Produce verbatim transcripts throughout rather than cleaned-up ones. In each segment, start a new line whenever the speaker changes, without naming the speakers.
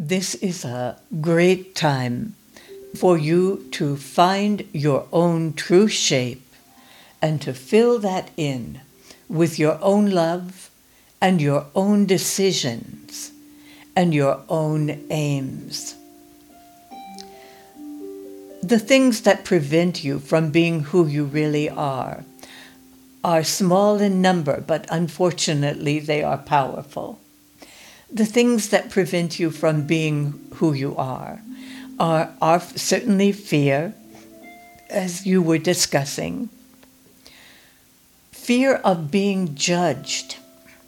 This is a great time for you to find your own true shape and to fill that in with your own love and your own decisions and your own aims. The things that prevent you from being who you really are are small in number, but unfortunately they are powerful. The things that prevent you from being who you are are, are certainly fear, as you were discussing, fear of being judged,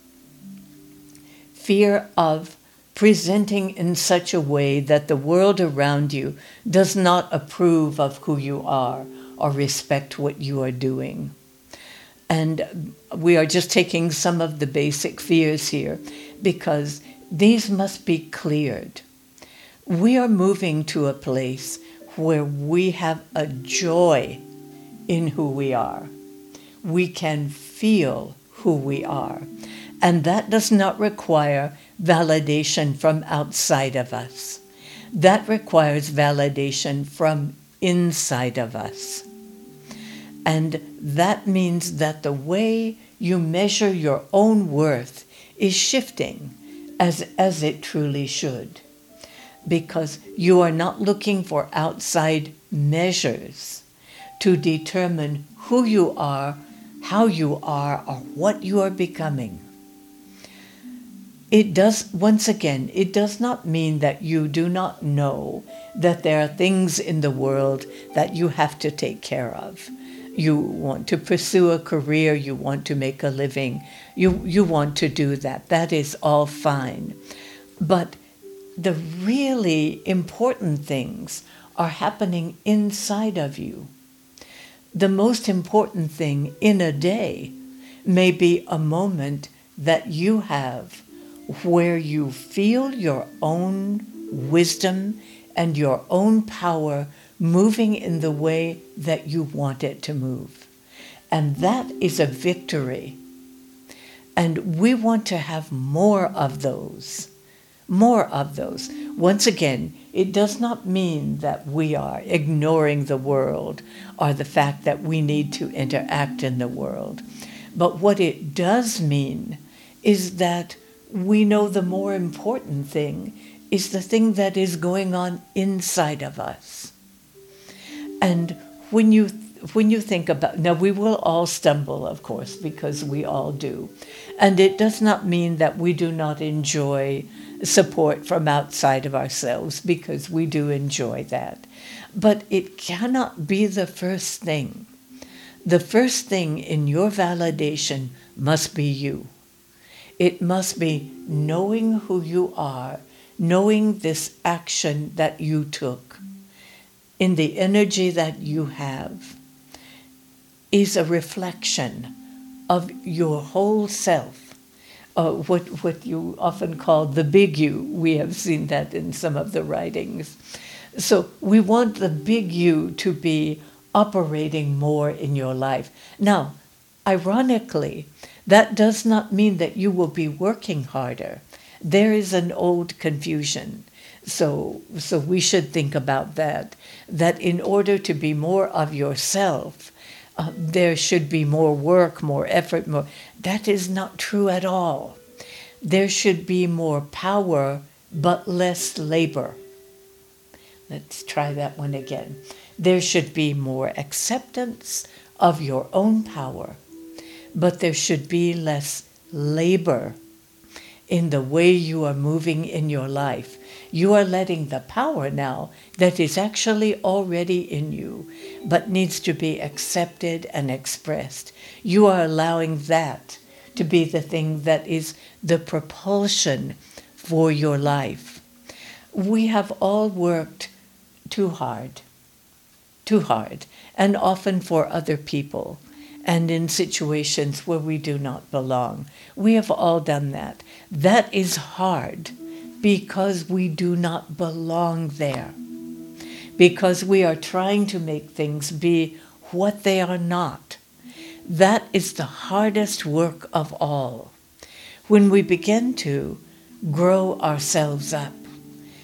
fear of presenting in such a way that the world around you does not approve of who you are or respect what you are doing. And we are just taking some of the basic fears here because these must be cleared. We are moving to a place where we have a joy in who we are. We can feel who we are. And that does not require validation from outside of us. That requires validation from inside of us. And that means that the way you measure your own worth is shifting as, as it truly should. Because you are not looking for outside measures to determine who you are, how you are, or what you are becoming. It does, once again, it does not mean that you do not know that there are things in the world that you have to take care of. You want to pursue a career, you want to make a living, you, you want to do that. That is all fine. But the really important things are happening inside of you. The most important thing in a day may be a moment that you have where you feel your own wisdom and your own power moving in the way that you want it to move. And that is a victory. And we want to have more of those. More of those. Once again, it does not mean that we are ignoring the world or the fact that we need to interact in the world. But what it does mean is that we know the more important thing is the thing that is going on inside of us. And when you when you think about, now we will all stumble, of course, because we all do. And it does not mean that we do not enjoy support from outside of ourselves, because we do enjoy that. But it cannot be the first thing. The first thing in your validation must be you. It must be knowing who you are, knowing this action that you took, in the energy that you have, is a reflection of your whole self, uh, what, what you often call the big you. We have seen that in some of the writings. So we want the big you to be operating more in your life. Now, ironically, that does not mean that you will be working harder. There is an old confusion. So, so we should think about that, that in order to be more of yourself, uh, there should be more work, more effort, more. That is not true at all. There should be more power, but less labor. Let's try that one again. There should be more acceptance of your own power, but there should be less labor in the way you are moving in your life. You are letting the power now that is actually already in you, but needs to be accepted and expressed. You are allowing that to be the thing that is the propulsion for your life. We have all worked too hard, too hard, and often for other people, and in situations where we do not belong. We have all done that. That is hard because we do not belong there. Because we are trying to make things be what they are not. That is the hardest work of all. When we begin to grow ourselves up,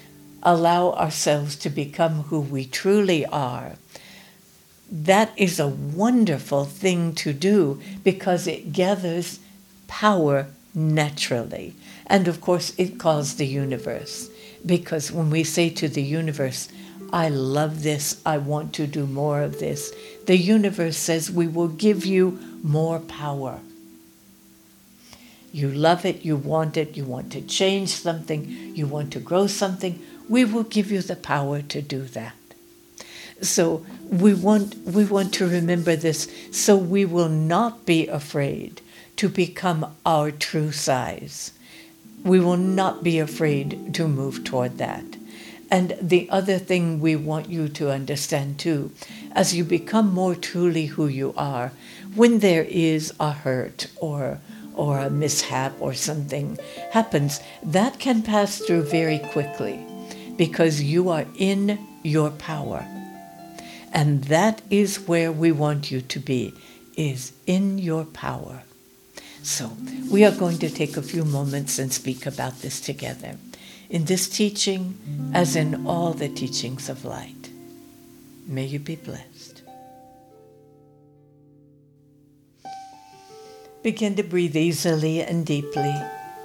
allow ourselves to become who we truly are, that is a wonderful thing to do because it gathers power naturally. And of course, it calls the universe. Because when we say to the universe, I love this, I want to do more of this, the universe says, we will give you more power. You love it, you want it, you want to change something, you want to grow something, we will give you the power to do that. So we want, we want to remember this so we will not be afraid to become our true size. We will not be afraid to move toward that. And the other thing we want you to understand too, as you become more truly who you are, when there is a hurt or or a mishap or something happens, that can pass through very quickly because you are in your power. And that is where we want you to be, is in your power. So we are going to take a few moments and speak about this together, in this teaching as in all the teachings of light. May you be blessed. Begin to breathe easily and deeply.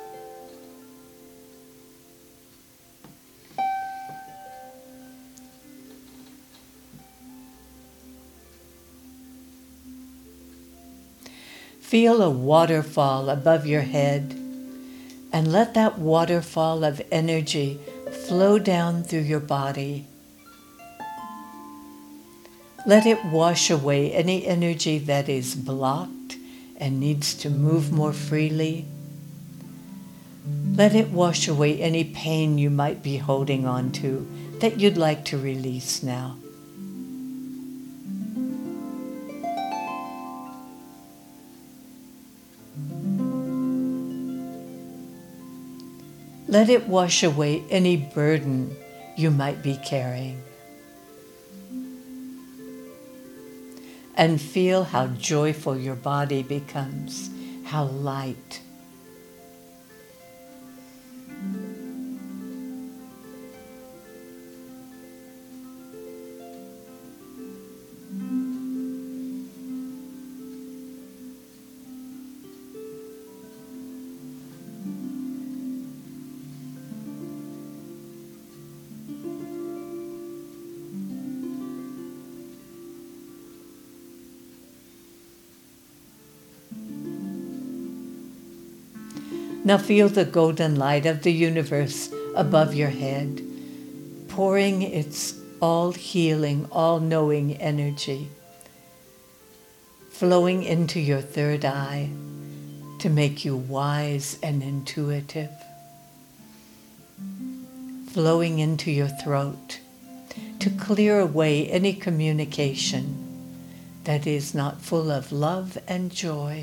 Feel a waterfall above your head, and let that waterfall of energy flow down through your body. Let it wash away any energy that is blocked and needs to move more freely. Let it wash away any pain you might be holding on to that you'd like to release now. Let it wash away any burden you might be carrying. And feel how joyful your body becomes, how light. Now feel the golden light of the universe above your head, pouring its all-healing, all-knowing energy, flowing into your third eye to make you wise and intuitive, flowing into your throat to clear away any communication that is not full of love and joy.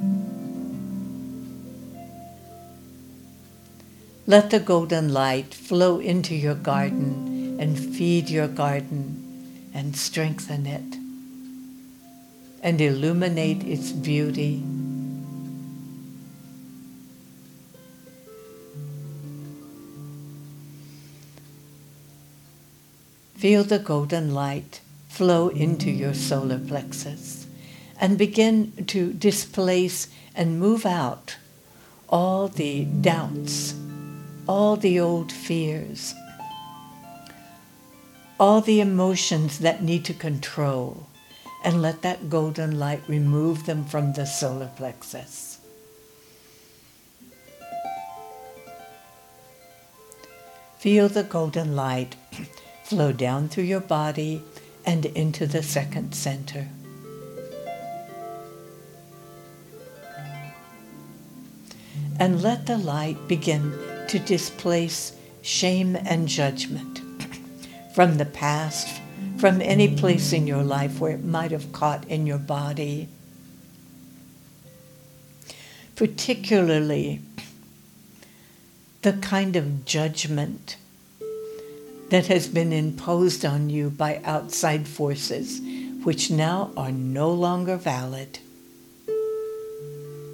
Let the golden light flow into your garden and feed your garden and strengthen it and illuminate its beauty. Feel the golden light flow into your solar plexus and begin to displace and move out all the doubts, all the old fears, all the emotions that need to control, and let that golden light remove them from the solar plexus. Feel the golden light flow down through your body and into the second center. And let the light begin to displace shame and judgment from the past, from any place in your life where it might have caught in your body. Particularly the kind of judgment that has been imposed on you by outside forces, which now are no longer valid.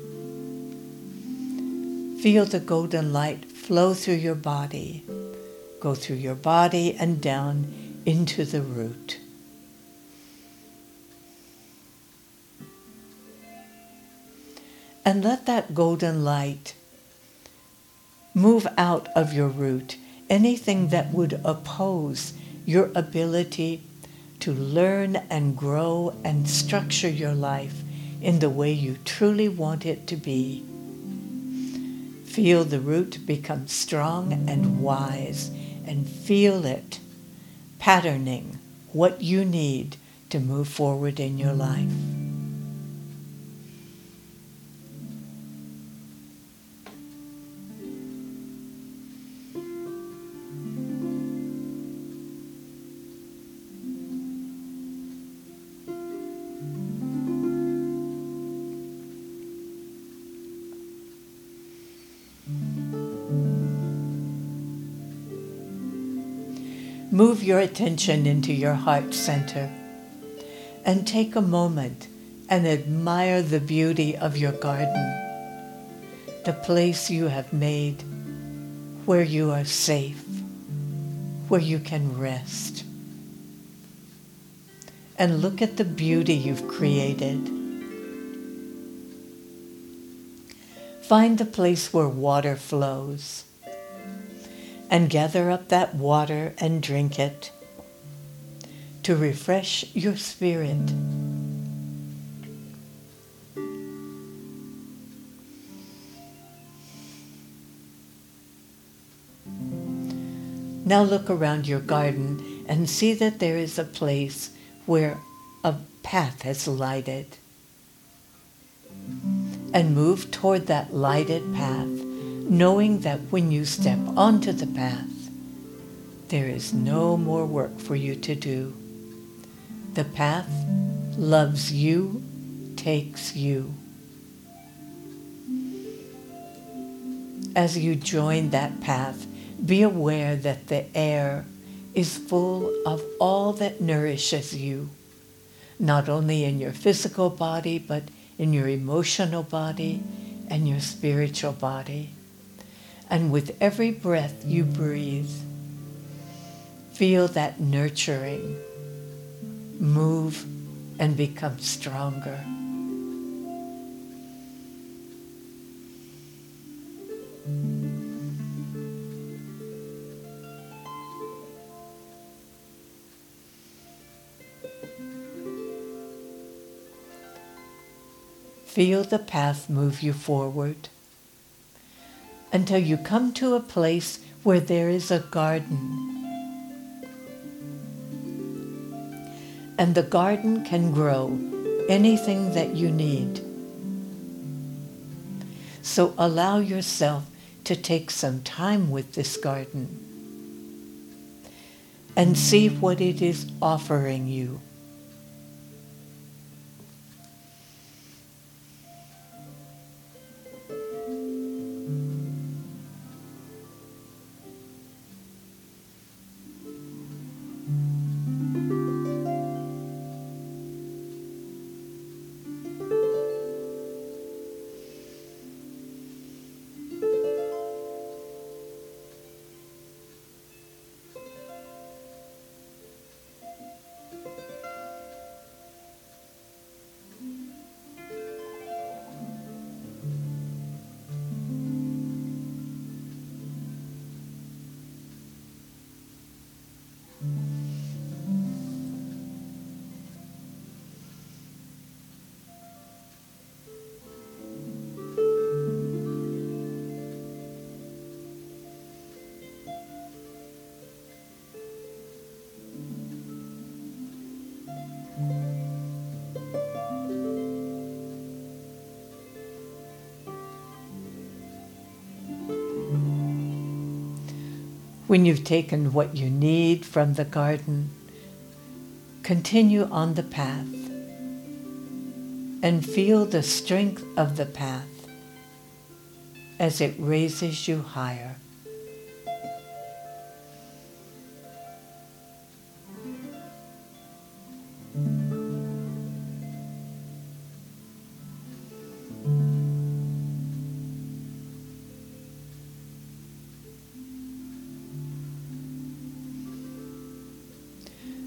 Feel the golden light flow through your body go through your body and down into the root. And let that golden light move out of your root anything that would oppose your ability to learn and grow and structure your life in the way you truly want it to be. Feel the root become strong and wise, and feel it patterning what you need to move forward in your life. Move your attention into your heart center and take a moment and admire the beauty of your garden, the place you have made where you are safe, where you can rest. And look at the beauty you've created. Find the place where water flows, and gather up that water and drink it to refresh your spirit. Now look around your garden and see that there is a place where a path has lighted. And move toward that lighted path, knowing that when you step onto the path, there is no more work for you to do. The path loves you, takes you. As you join that path, be aware that the air is full of all that nourishes you, not only in your physical body, but in your emotional body and your spiritual body. And with every breath you breathe, feel that nurturing move and become stronger. Feel the path move you forward until you come to a place where there is a garden. And the garden can grow anything that you need. So allow yourself to take some time with this garden and see what it is offering you. When you've taken what you need from the garden, continue on the path and feel the strength of the path as it raises you higher.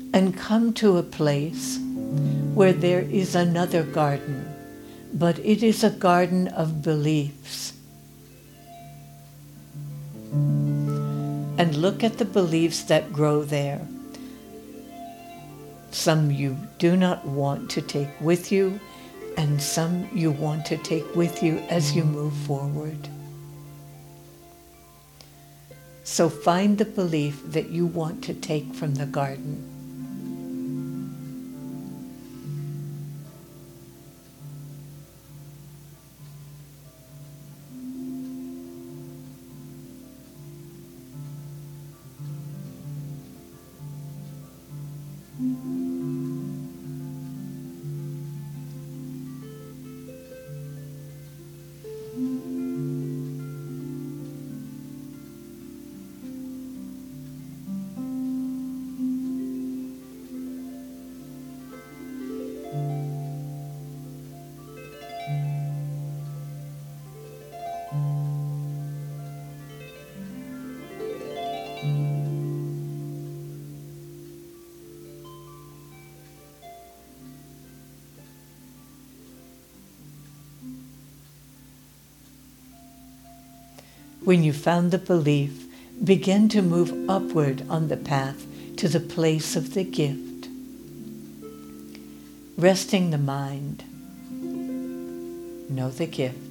and come to a place where there is another garden, but it is a garden of beliefs. And look at the beliefs that grow there. Some you do not want to take with you, and some you want to take with you as you move forward. So find the belief that you want to take from the garden. When you found the belief, begin to move upward on the path to the place of the gift. Resting the mind, know the gift.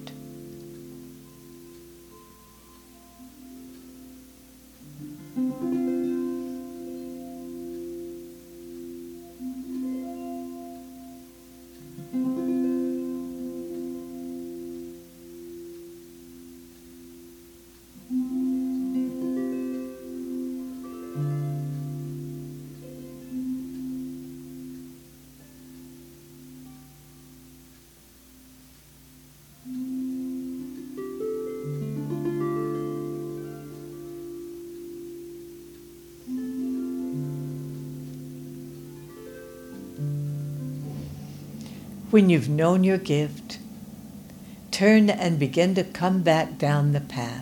When you've known your gift, turn and begin to come back down the path,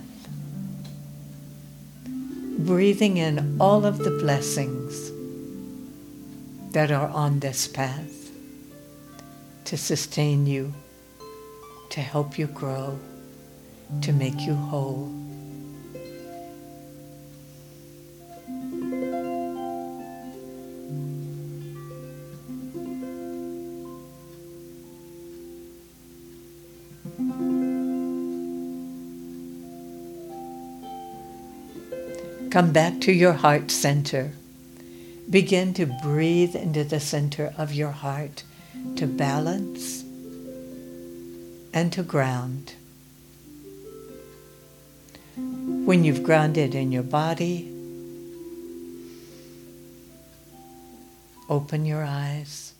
breathing in all of the blessings that are on this path to sustain you, to help you grow, to make you whole. Come back to your heart center. Begin to breathe into the center of your heart to balance and to ground. When you've grounded in your body, open your eyes.